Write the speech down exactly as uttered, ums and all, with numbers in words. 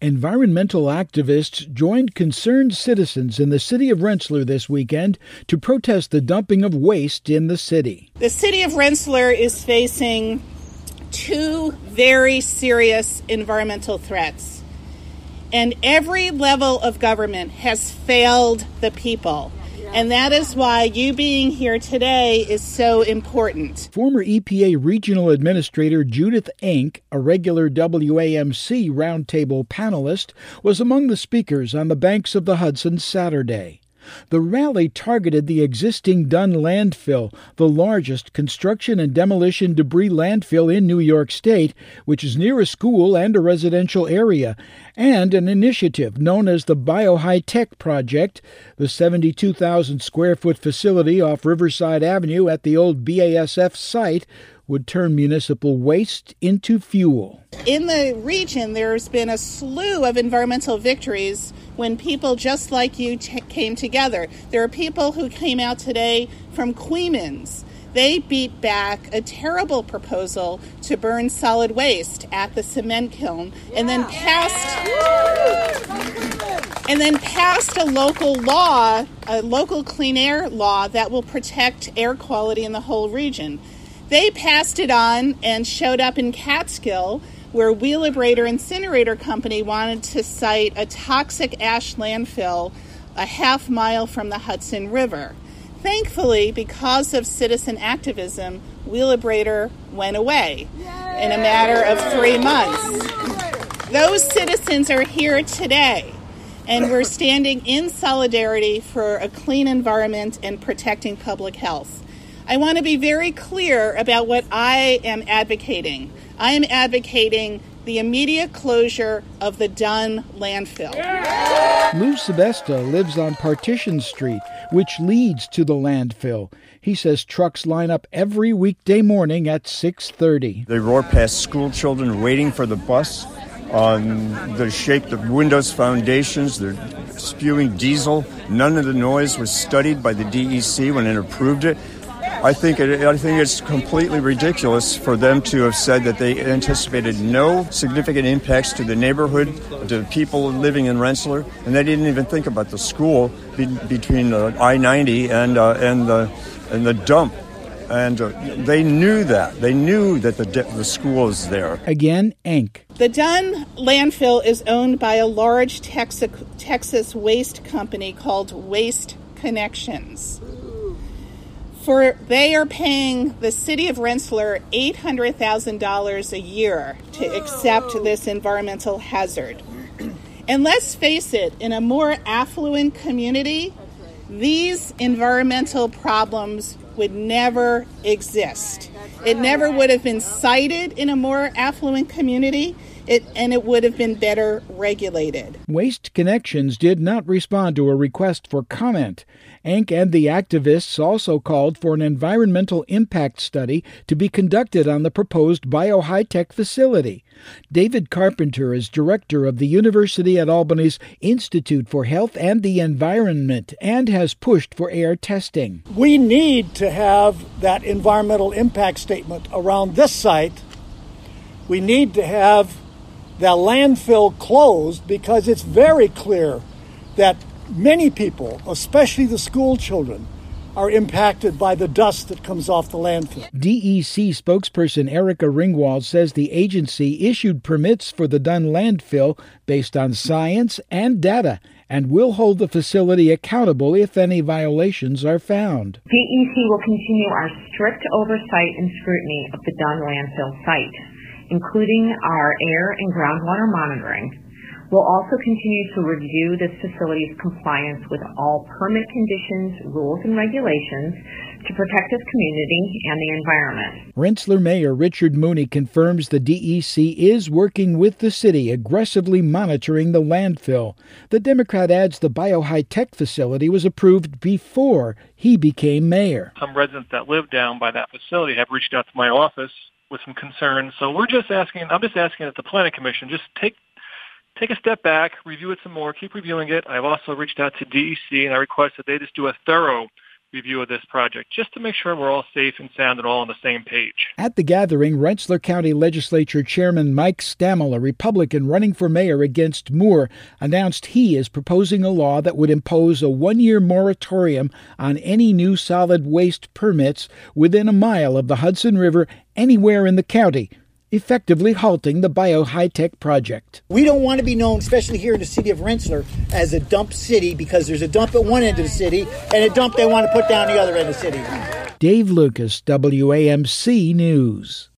Environmental activists joined concerned citizens in the city of Rensselaer this weekend to protest the dumping of waste in the city. The city of Rensselaer is facing two very serious environmental threats, and every level of government has failed the people. And that is why you being here today is so important. Former E P A Regional Administrator Judith Enck, a regular W A M C roundtable panelist, was among the speakers on the banks of the Hudson Saturday. The rally targeted the existing Dunn landfill, the largest construction and demolition debris landfill in New York State, which is near a school and a residential area, and an initiative known as the BioHigh-Tech Project. The seventy-two thousand square foot facility off Riverside Avenue at the old B A S F site would turn municipal waste into fuel. In the region, there's been a slew of environmental victories when people just like you t- came together. There are people who came out today from Queens. They beat back a terrible proposal to burn solid waste at the cement kiln and then passed and then passed a local law, a local clean air law that will protect air quality in the whole region. They passed it on and showed up in Catskill, where Wheelabrator Incinerator Company wanted to site a toxic ash landfill a half mile from the Hudson River. Thankfully, because of citizen activism, Wheelabrator went away in a matter of three months. Those citizens are here today, and we're standing in solidarity for a clean environment and protecting public health. I want to be very clear about what I am advocating. I am advocating the immediate closure of the Dunn landfill. Lou Sebesta lives on Partition Street, which leads to the landfill. He says trucks line up every weekday morning at six thirty. They roar past school children waiting for the bus. Um, they shake the windows foundations. They're spewing diesel. None of the noise was studied by the D E C when it approved it. I think it, I think it's completely ridiculous for them to have said that they anticipated no significant impacts to the neighborhood, to the people living in Rensselaer, and they didn't even think about the school be, between uh, I ninety and uh, and the and the dump. And uh, they knew that. They knew that the the school is there. Again, Enck. The Dunn landfill is owned by a large Texas, Texas waste company called Waste Connections. For they are paying the city of Rensselaer eight hundred thousand dollars a year to accept this environmental hazard. And let's face it, in a more affluent community, these environmental problems would never exist. It never would have been cited in a more affluent community, it, and it would have been better regulated. Waste Connections did not respond to a request for comment. Enck and the activists also called for an environmental impact study to be conducted on the proposed BioHigh-Tech facility. David Carpenter is director of the University at Albany's Institute for Health and the Environment and has pushed for air testing. We need to have that environmental impact statement around this site. We need to have the landfill closed because it's very clear that many people, especially the school children, are impacted by the dust that comes off the landfill. D E C spokesperson Erica Ringwald says the agency issued permits for the Dunn landfill based on science and data and will hold the facility accountable if any violations are found. D E C will continue our strict oversight and scrutiny of the Dunn landfill site, including our air and groundwater monitoring. We'll also continue to review this facility's compliance with all permit conditions, rules, and regulations to protect this community and the environment. Rensselaer Mayor Richard Mooney confirms the D E C is working with the city, aggressively monitoring the landfill. The Democrat adds the BioHigh-Tech facility was approved before he became mayor. Some residents that live down by that facility have reached out to my office with some concerns. So we're just asking, I'm just asking that the Planning Commission just take Take a step back, review it some more, keep reviewing it. I've also reached out to D E C, and I request that they just do a thorough review of this project, just to make sure we're all safe and sound and all on the same page. At the gathering, Rensselaer County Legislature Chairman Mike Stammel, a Republican running for mayor against Moore, announced he is proposing a law that would impose a one-year moratorium on any new solid waste permits within a mile of the Hudson River anywhere in the county, effectively halting the BioHitech project. We don't want to be known, especially here in the city of Rensselaer, as a dump city, because there's a dump at one end of the city and a dump they want to put down the other end of the city. Dave Lucas, W A M C News.